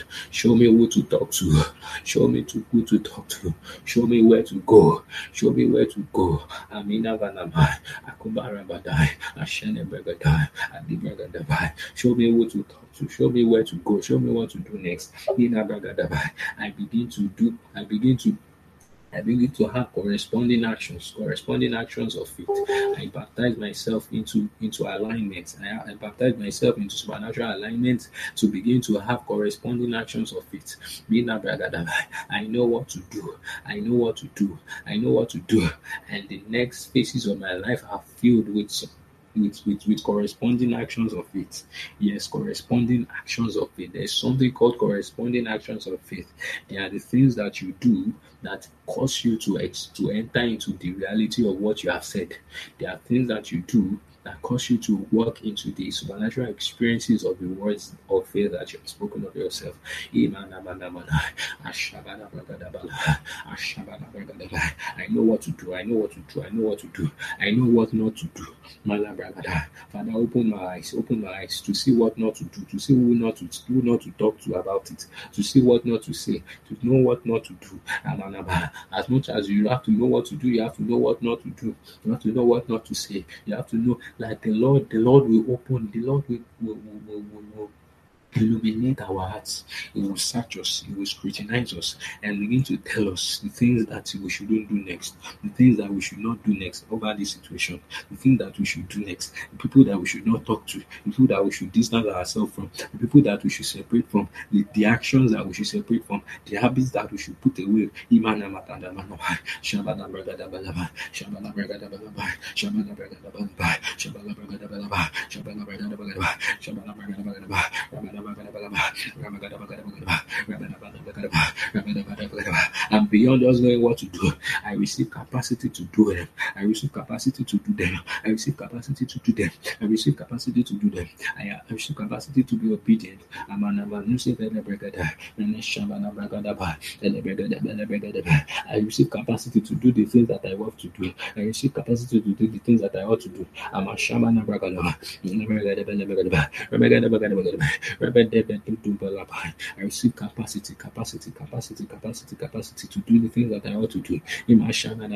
Show me who to talk to. Show me to who to talk to. Show me where to go. Show me where to go. Amina Vanamai, Akubara Badai, Ashene Bergadai, Adibragadabai. Show me who to talk to. Show me where to go. Show me what to do next. Nina Bragadabai. I begin to do, I begin to I begin to have corresponding actions, corresponding actions of faith. I baptize myself into, into alignment. I, I baptize myself into supernatural alignment to begin to have corresponding actions of faith. I know what to do. I know what to do. I know what to do. And the next phases of my life are filled with With, with, with corresponding actions of faith. Yes, corresponding actions of faith. There's something called corresponding actions of faith. They are the things that you do that cause you to, ex- to enter into the reality of what you have said. There are things that you do that cause you to walk into the supernatural experiences of the words of faith that you have spoken of yourself. I know what to do. I know what to do. I know what to do. I know what not to do. Father, open my eyes, open my eyes to see what not to do, to see who not to who not to talk to about it, to see what not to say, to know what not to do. As much as you have to know what to do, you have to know what not to do. You have to know what not to say. You have to know that the Lord, the Lord will open, the Lord will, will, will, will, will illuminate our hearts. He will search us, He will scrutinize us, and begin to tell us the things that we shouldn't do next, the things that we should not do next over this situation, the things that we should do next, the people that we should not talk to, the people that we should distance ourselves from, the people that we should separate from, the, the actions that we should separate from, the habits that we should put away. And beyond just knowing what to do, I receive capacity to do them. I receive capacity to do them. I receive capacity to do them. I receive capacity to do them. I, I receive capacity to be obedient. I receive capacity to do the things that I want to do. I receive capacity to do the things that I ought to do. I'm a shaman. I receive capacity, capacity, capacity, capacity, capacity to do the things that I ought to do. In my shaman,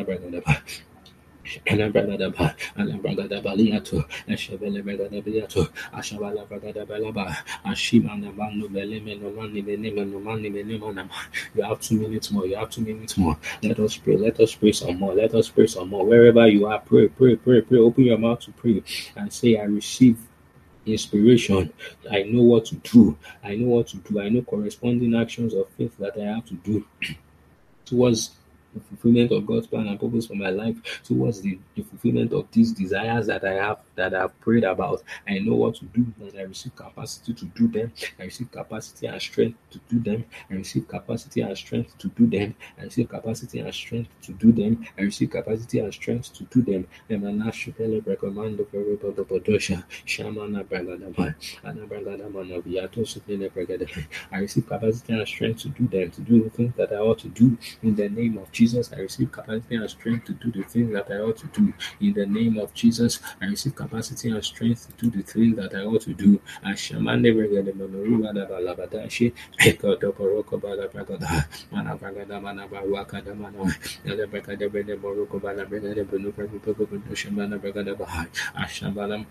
Alabragadaba, Alabragadabaliato, Eshabelebragadabiato, Ashabalabragadabalaba, Ashimanabano, Belemenomani, Benemenomani, Benemonam. You have two minutes more, you have two minutes more. Let us pray, let us pray some more, let us pray some more. Wherever you are, pray, pray, pray, pray. Open your mouth to pray and say, I receive inspiration. I know what to do. I know what to do. I know corresponding actions of faith that I have to do towards the fulfillment of God's plan and purpose for my life, towards the, the fulfillment of these desires that I have, that I've prayed about. I know what to do, and I receive capacity to do them. I receive capacity and strength to do them. I receive capacity and strength to do them. I receive capacity and strength to do them. I receive capacity and strength to do them. And I now should recommend the very Bodosha, Shamana Bragadama, and Bragadamana Viato Supina Bragada. I receive capacity and strength to do them, to do the things that I ought to do in the name of Jesus. I receive capacity and strength to do the things that I ought to do. In the name of Jesus, I receive capacity and strength to do the things that I ought to do. Ashamande regede memoruwa da balabadashi, ekoto poroko balabragada, manabragada manabaruakada mana, elebrekade bene moroko balabregade benuka bupoko benushambana bragada bahai, ashambalam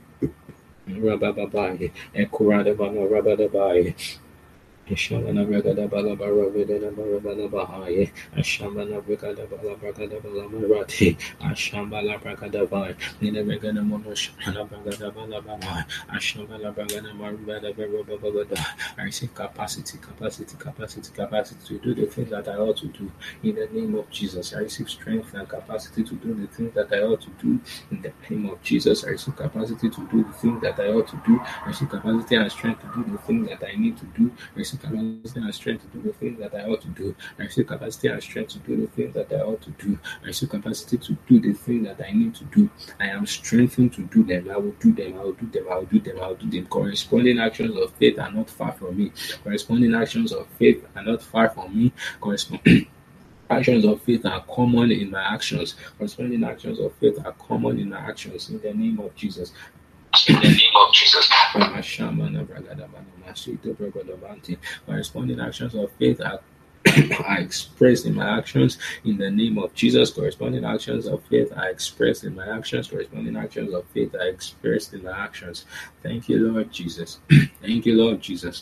rabababai, ekurada bana rabadabai. Shamana Bragada Balabara Vedana Barabana Bahai, Ashamana Bragada Balabragada Balamarati, Ashambala Bragada Bai, Nina Bragana Monoshana Bragada Balabana, Ashambala Bragana Marubada Barababada. I receive capacity, capacity, capacity, capacity to do the things that I ought to do in the name of Jesus. I receive strength and capacity to do the things that I ought to do in the name of Jesus. I receive capacity to do the things that I ought to do. I receive capacity and strength to do the things that I need to do. I receive capacity and strength to do the things that I ought to do. I receive capacity and strength to do the things that I ought to do. I receive capacity to do the things that I need to do. I am strengthened to do them. I will do them. I will do them. I will do them. I will do them. Corresponding actions of faith are not far from me. Corresponding actions of faith are not far from me. Corresponding actions of faith are common in my actions. Corresponding actions of faith are common in my actions. In the name of Jesus. In the name of Jesus. Corresponding actions of faith are are expressed in my actions in the name of Jesus. Corresponding actions of faith are expressed in my actions. Corresponding actions of faith are expressed in my actions. Thank you, Lord Jesus. Thank you, Lord Jesus.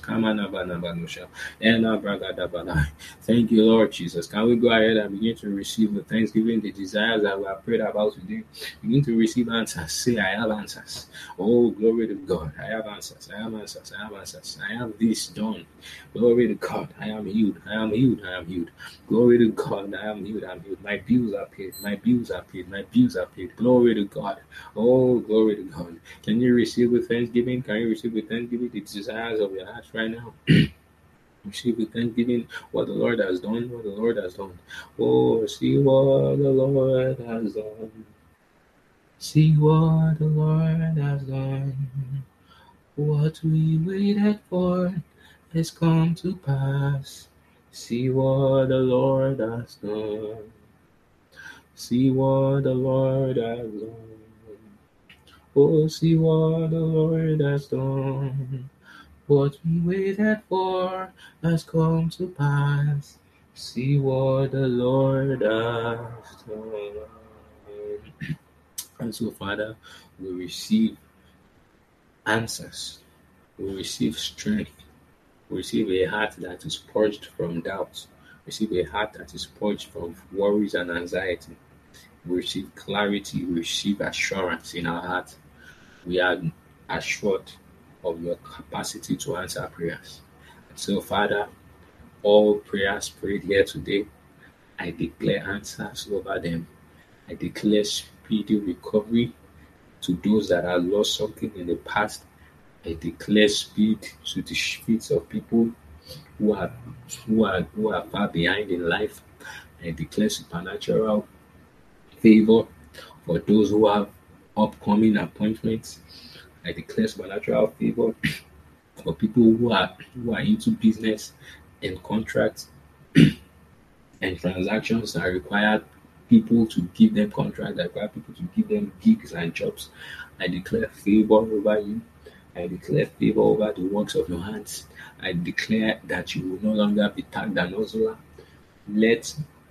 Thank you, Lord Jesus. Can we go ahead and begin to receive the thanksgiving, the desires that we have prayed about today? Begin to receive answers. Say, I have answers. Oh, glory to God. I have answers. I have answers. I have answers. I have this done. Glory to God. I am healed. I am healed. I am healed. Glory to God. I am healed. I am healed. My bills are paid. My bills are paid. My bills are paid. Glory to God. Oh, glory to God. Can you receive with thanksgiving? Can you receive with thanksgiving the desires of your heart right now? Receive with thanksgiving what the Lord has done. What the Lord has done. Oh, see what the Lord has done. See what the Lord has done. What we waited for has come to pass. See what the Lord has done. See what the Lord has done. Oh, see what the Lord has done. What we waited for has come to pass. See what the Lord has done. And so, Father, we receive answers. We receive strength. We receive a heart that is purged from doubt. We receive a heart that is purged from worries and anxiety. We receive clarity. We receive assurance in our heart. We are assured of your capacity to answer prayers. So, Father, all prayers prayed here today, I declare answers over them. I declare speedy recovery to those that have lost something in the past. I declare speed to the feet of people who are who are who are far behind in life. I declare supernatural favor for those who have upcoming appointments. I declare supernatural favor for people who are who are into business and contracts and transactions that require people to give them contracts, that require people to give them gigs and jobs. I declare favor over you. I declare favor over the works of your hands. I declare that you will no longer be tagged an hustler. Let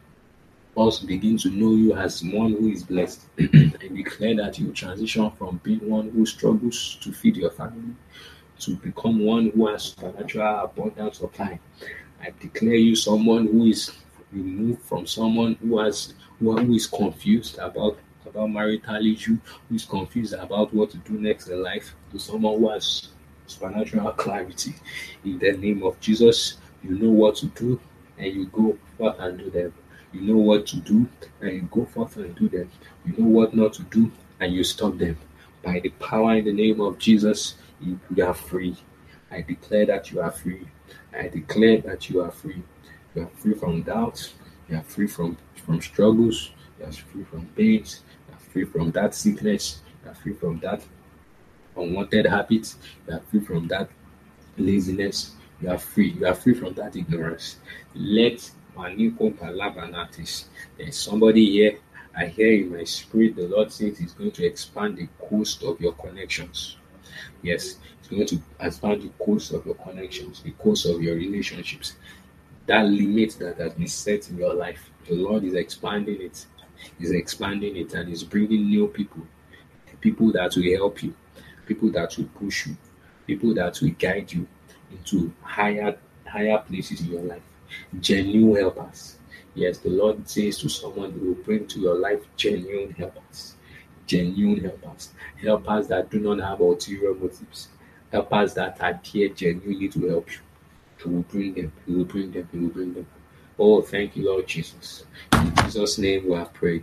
us begin to know you as one who is blessed. I declare that you transition from being one who struggles to feed your family to become one who has supernatural abundance of time. I declare you someone who is removed from someone who has who, who is confused about about marital issue, who is confused about what to do next in life, to someone who has supernatural clarity. In the name of Jesus, you know what to do and you go forth and do them. You know what to do and you go forth and do them. You know what not to do and you stop them. By the power in the name of Jesus, you, you are free. I declare that you are free. I declare that you are free. You are free from doubts. You are free from, from struggles. You are free from pains. You are free from that sickness. You are free from that unwanted habits. You are free from that laziness. You are free. You are free from that ignorance. Let Maniko Palabanatis. There's somebody here. I hear in my spirit the Lord says He's going to expand the coast of your connections. Yes, He's going to expand the coast of your connections, the coast of your relationships. That limit that has been set in your life, the Lord is expanding it. He's expanding it and He's bringing new people, people that will help you, people that will push you, people that will guide you into higher, higher places in your life. Genuine helpers. Yes, the Lord says to someone, He will bring to your life genuine helpers. Genuine helpers. Helpers that do not have ulterior motives. Helpers that are here genuinely to help you. He will bring them. He will bring them. He will bring them. Oh, thank you, Lord Jesus. In Jesus' name we have prayed.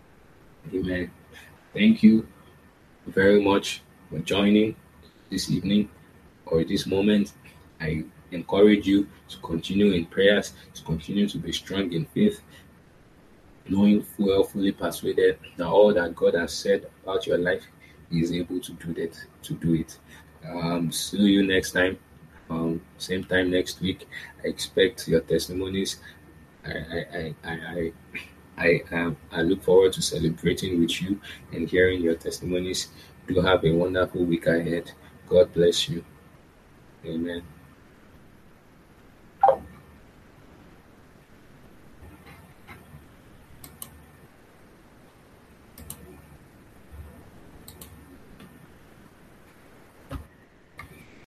Amen. Thank you very much for joining this evening or this moment. I encourage you to continue in prayers, to continue to be strong in faith, knowing full, fully persuaded that all that God has said about your life, He is able to do that, to do it. Um, see you next time. Um, same time next week. I expect your testimonies. I I I I I, um, I look forward to celebrating with you and hearing your testimonies. Do have a wonderful week ahead. God bless you. Amen.